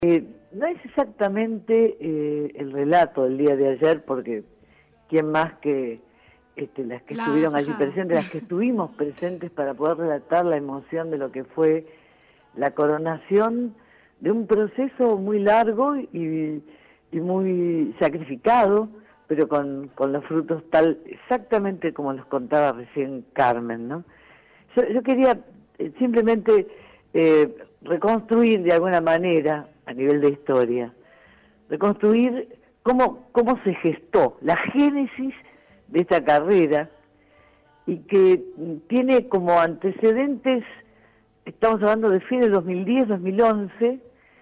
No es exactamente el relato del día de ayer, porque quién más que las que estuvieron allí presentes, las que estuvimos presentes para poder relatar la emoción de lo que fue la coronación de un proceso muy largo y muy sacrificado, pero con los frutos tal exactamente como los contaba recién Carmen, ¿no? Yo quería simplemente reconstruir de alguna manera, a nivel de historia, reconstruir cómo se gestó la génesis de esta carrera, y que tiene como antecedentes, estamos hablando de fines de 2010, 2011,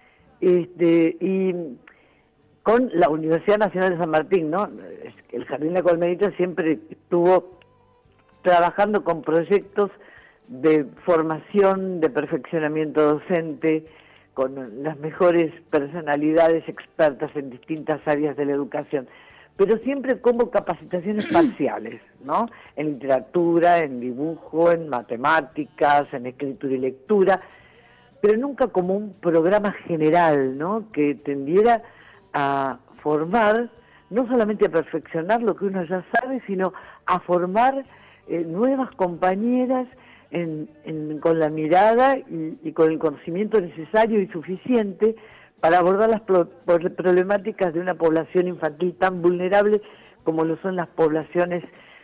y con la Universidad Nacional de San Martín, ¿no? El Jardín La Colmenita siempre estuvo trabajando con proyectos de formación, de perfeccionamiento docente, con las mejores personalidades expertas en distintas áreas de la educación, pero siempre como capacitaciones parciales, ¿no? En literatura, en dibujo, en matemáticas, en escritura y lectura, pero nunca como un programa general, ¿no? Que tendiera a formar, no solamente a perfeccionar lo que uno ya sabe, sino a formar nuevas compañeras con la mirada y con el conocimiento necesario y suficiente para abordar las problemáticas de una población infantil tan vulnerable como lo son las poblaciones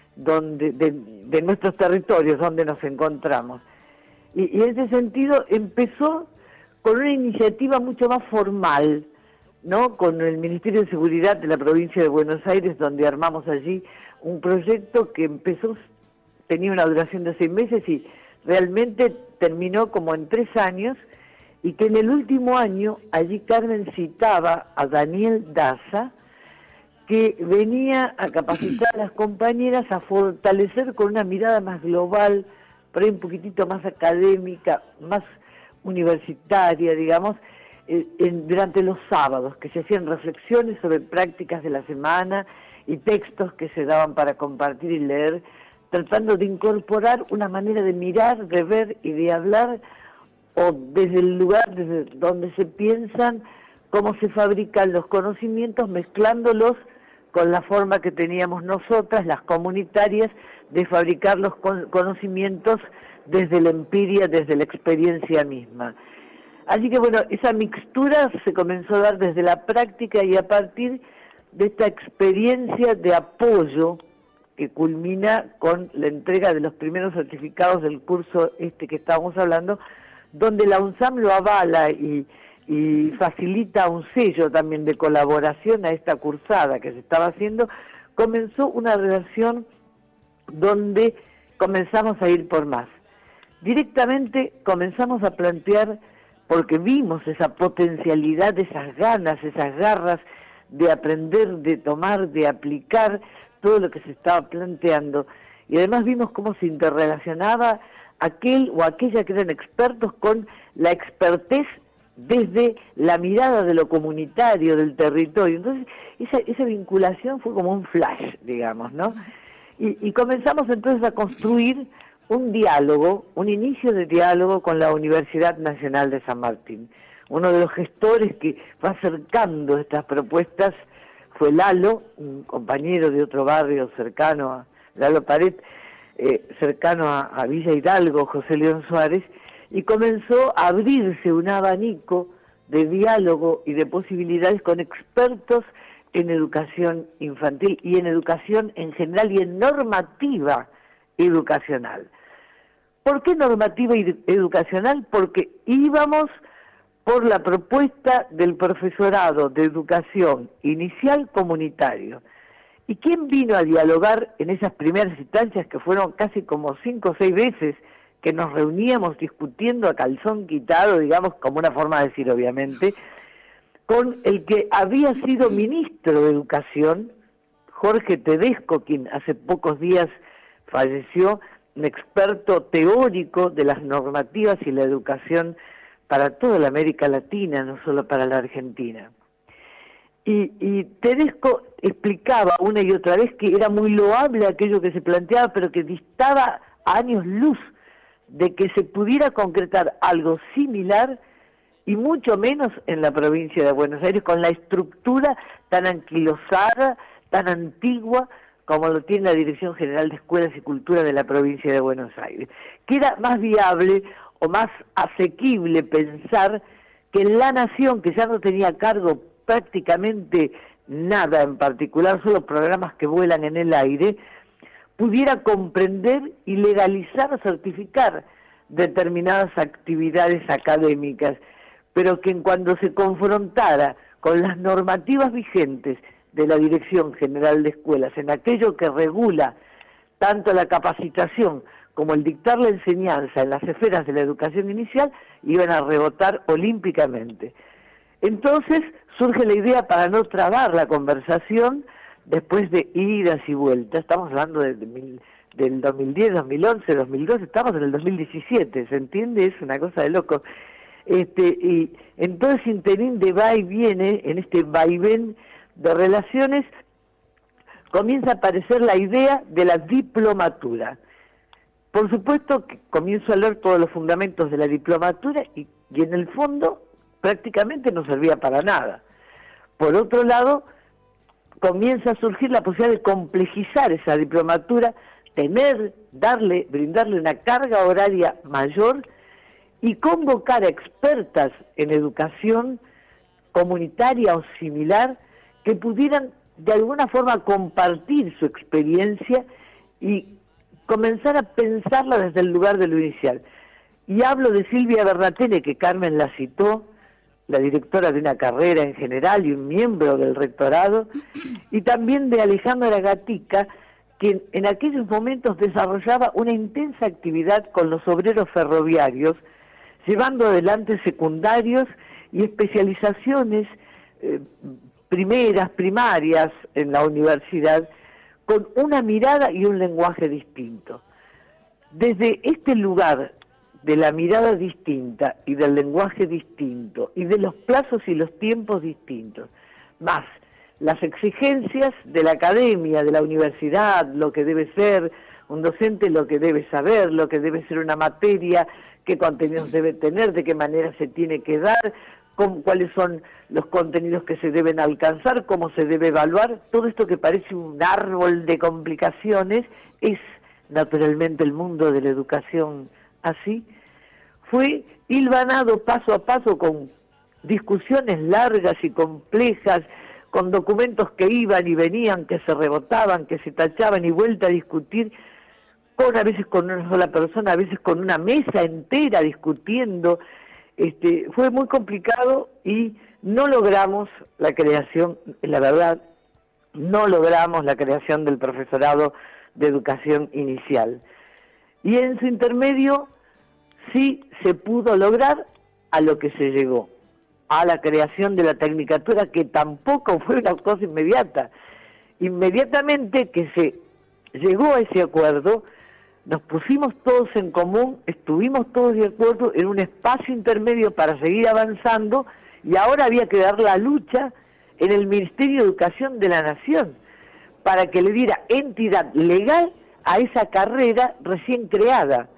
de nuestros territorios donde nos encontramos. Y en ese sentido empezó con una iniciativa mucho más formal, ¿no? Con el Ministerio de Seguridad de la provincia de Buenos Aires, donde armamos allí un proyecto que tenía una duración de 6 meses y realmente terminó como en 3 años, y que en el último año allí Carmen citaba a Daniel Daza, que venía a capacitar a las compañeras a fortalecer con una mirada más global, por ahí un poquitito más académica, más universitaria, digamos, durante los sábados, que se hacían reflexiones sobre prácticas de la semana y textos que se daban para compartir y leer, tratando de incorporar una manera de mirar, de ver y de hablar, o desde el lugar desde donde se piensan, cómo se fabrican los conocimientos, mezclándolos con la forma que teníamos nosotras, las comunitarias, de fabricar los conocimientos desde la empiria, desde la experiencia misma. Así que bueno, esa mixtura se comenzó a dar desde la práctica y a partir de esta experiencia de apoyo que culmina con la entrega de los primeros certificados del curso que estábamos hablando, donde la UNSAM lo avala y facilita un sello también de colaboración a esta cursada que se estaba haciendo. Comenzó una relación donde comenzamos a ir por más. Directamente comenzamos a plantear, porque vimos esa potencialidad, esas ganas, esas garras de aprender, de tomar, de aplicar todo lo que se estaba planteando, y además vimos cómo se interrelacionaba aquel o aquella que eran expertos con la expertez desde la mirada de lo comunitario, del territorio. Entonces esa vinculación fue como un flash, digamos, ¿no? Y comenzamos entonces a construir un diálogo, un inicio de diálogo con la Universidad Nacional de San Martín. Uno de los gestores que fue acercando estas propuestas fue Lalo, un compañero de otro barrio cercano a Lalo Paret, cercano a Villa Hidalgo, José León Suárez, y comenzó a abrirse un abanico de diálogo y de posibilidades con expertos en educación infantil y en educación en general y en normativa educacional. ¿Por qué normativa educacional? Porque íbamos por la propuesta del profesorado de educación inicial comunitario. ¿Y quién vino a dialogar en esas primeras instancias, que fueron casi como 5 o 6 veces que nos reuníamos discutiendo a calzón quitado, digamos, como una forma de decir obviamente, con el que había sido ministro de Educación, Jorge Tedesco, quien hace pocos días falleció, un experto teórico de las normativas y la educación para toda la América Latina, no solo para la Argentina. Y Tedesco explicaba una y otra vez que era muy loable aquello que se planteaba, pero que distaba a años luz de que se pudiera concretar algo similar y mucho menos en la provincia de Buenos Aires, con la estructura tan anquilosada, tan antigua, como lo tiene la Dirección General de Escuelas y Cultura de la provincia de Buenos Aires. Que era más viable o más asequible pensar que la nación, que ya no tenía a cargo prácticamente nada en particular, solo programas que vuelan en el aire, pudiera comprender y legalizar o certificar determinadas actividades académicas, pero que en cuando se confrontara con las normativas vigentes de la Dirección General de Escuelas, en aquello que regula tanto la capacitación como el dictar la enseñanza en las esferas de la educación inicial, iban a rebotar olímpicamente. Entonces surge la idea, para no trabar la conversación, después de idas y vueltas, estamos hablando del 2010, 2011, 2012, estamos en el 2017, ¿se entiende? Es una cosa de loco. Y en todo ese interín de va y viene, en este vaivén de relaciones, comienza a aparecer la idea de la diplomatura. Por supuesto que comienzo a leer todos los fundamentos de la diplomatura y en el fondo prácticamente no servía para nada. Por otro lado, comienza a surgir la posibilidad de complejizar esa diplomatura, brindarle una carga horaria mayor y convocar a expertas en educación comunitaria o similar que pudieran de alguna forma compartir su experiencia y comenzar a pensarla desde el lugar de lo inicial. Y hablo de Silvia Bernatene, que Carmen la citó, la directora de una carrera en general y un miembro del rectorado, y también de Alejandra Gatica, quien en aquellos momentos desarrollaba una intensa actividad con los obreros ferroviarios, llevando adelante secundarios y especializaciones primarias en la universidad, con una mirada y un lenguaje distinto. Desde este lugar de la mirada distinta y del lenguaje distinto y de los plazos y los tiempos distintos, más las exigencias de la academia, de la universidad, lo que debe ser un docente, lo que debe saber, lo que debe ser una materia, qué contenidos debe tener, de qué manera se tiene que dar, cuáles son los contenidos que se deben alcanzar, cómo se debe evaluar. Todo esto que parece un árbol de complicaciones es naturalmente el mundo de la educación así. Fue hilvanado paso a paso con discusiones largas y complejas, con documentos que iban y venían, que se rebotaban, que se tachaban y vuelta a discutir, a veces con una sola persona, a veces con una mesa entera discutiendo. Fue muy complicado y no logramos la creación, la verdad, no logramos la creación del profesorado de educación inicial. Y en su intermedio sí se pudo lograr a lo que se llegó, a la creación de la tecnicatura, que tampoco fue una cosa inmediata. Inmediatamente que se llegó a ese acuerdo, nos pusimos todos en común, estuvimos todos de acuerdo en un espacio intermedio para seguir avanzando, y ahora había que dar la lucha en el Ministerio de Educación de la Nación para que le diera entidad legal a esa carrera recién creada,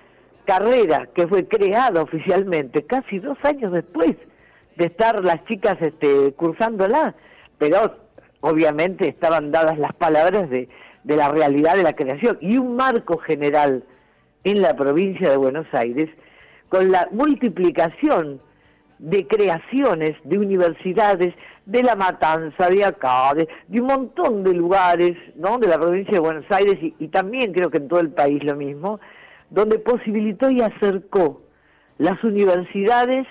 carrera que fue creada oficialmente casi 2 años después de estar las chicas cursándola, pero obviamente estaban dadas las palabras de la realidad de la creación, y un marco general en la provincia de Buenos Aires, con la multiplicación de creaciones de universidades, de La Matanza, de acá, de un montón de lugares, ¿no?, de la provincia de Buenos Aires, y también creo que en todo el país lo mismo, donde posibilitó y acercó las universidades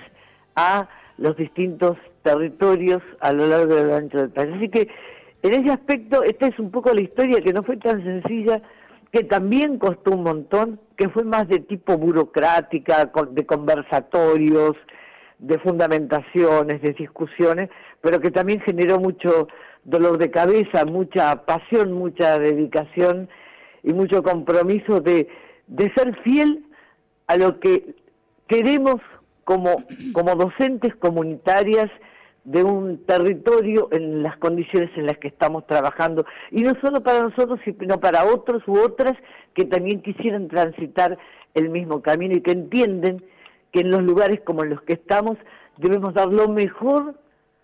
a los distintos territorios a lo largo del ancho del país. Así que en ese aspecto, esta es un poco la historia, que no fue tan sencilla, que también costó un montón, que fue más de tipo burocrática, de conversatorios, de fundamentaciones, de discusiones, pero que también generó mucho dolor de cabeza, mucha pasión, mucha dedicación y mucho compromiso de ser fiel a lo que queremos como docentes comunitarias de un territorio en las condiciones en las que estamos trabajando, y no solo para nosotros, sino para otros u otras que también quisieran transitar el mismo camino y que entienden que en los lugares como en los que estamos debemos dar lo mejor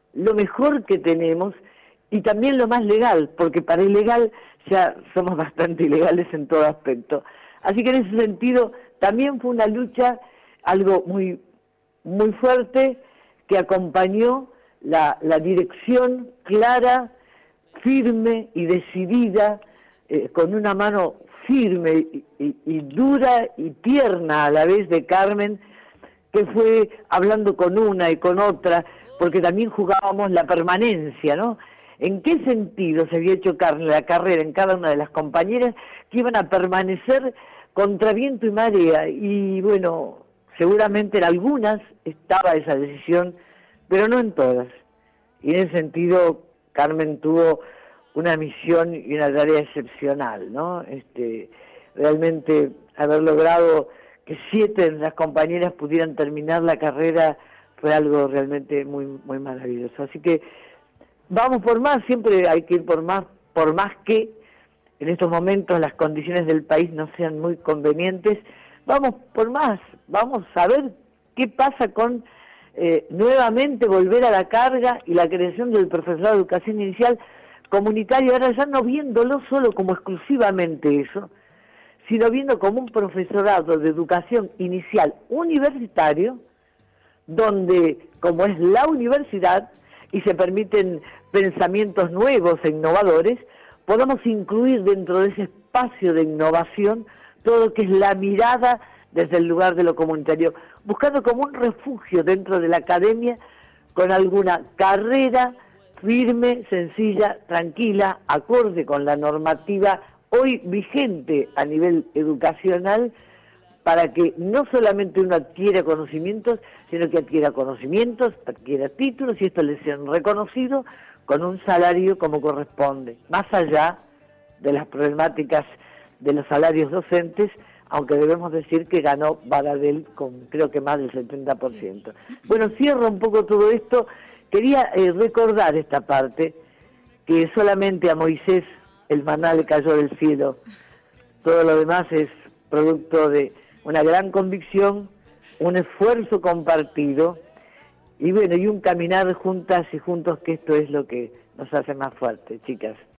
que tenemos, y también lo más legal, porque para ilegal ya somos bastante ilegales en todo aspecto. Así que en ese sentido también fue una lucha, algo muy, muy fuerte, que acompañó la dirección clara, firme y decidida, con una mano firme y dura y tierna a la vez de Carmen, que fue hablando con una y con otra, porque también jugábamos la permanencia, ¿no? ¿En qué sentido se había hecho la carrera en cada una de las compañeras que iban a permanecer contra viento y marea? Y bueno, seguramente en algunas estaba esa decisión, pero no en todas. Y en ese sentido, Carmen tuvo una misión y una tarea excepcional, ¿no? Realmente haber logrado que 7 de las compañeras pudieran terminar la carrera fue algo realmente muy, muy maravilloso. Así que vamos por más, siempre hay que ir por más que en estos momentos las condiciones del país no sean muy convenientes. Vamos por más, vamos a ver qué pasa con nuevamente volver a la carga y la creación del profesorado de educación inicial comunitaria, ahora ya no viéndolo solo como exclusivamente eso, sino viendo como un profesorado de educación inicial universitario, donde, como es la universidad, y se permiten pensamientos nuevos e innovadores, podamos incluir dentro de ese espacio de innovación todo lo que es la mirada desde el lugar de lo comunitario, buscando como un refugio dentro de la academia con alguna carrera firme, sencilla, tranquila, acorde con la normativa hoy vigente a nivel educacional, para que no solamente uno adquiera conocimientos, sino que adquiera conocimientos, adquiera títulos, y esto les sean reconocidos con un salario como corresponde, más allá de las problemáticas de los salarios docentes, aunque debemos decir que ganó Baradel con creo que más del 70%. Bueno, cierro un poco todo esto. Quería recordar esta parte, que solamente a Moisés el maná le cayó del cielo. Todo lo demás es producto de una gran convicción, un esfuerzo compartido, y bueno, y un caminar juntas y juntos, que esto es lo que nos hace más fuertes, chicas.